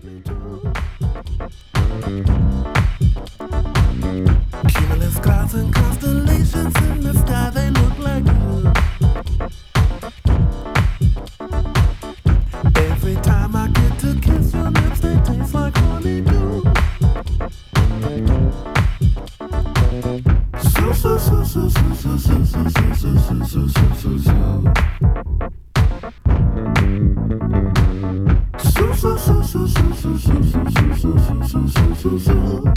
Cumulus clouds and constellations in the sky, they look like you. Every time I get to kiss your lips, they taste like honeydew. So, so, so, so, so, so, so, so, so, so, so, so, so, so, so. So, so, so, so, so, so, so, so, so, so, so, so, so, so.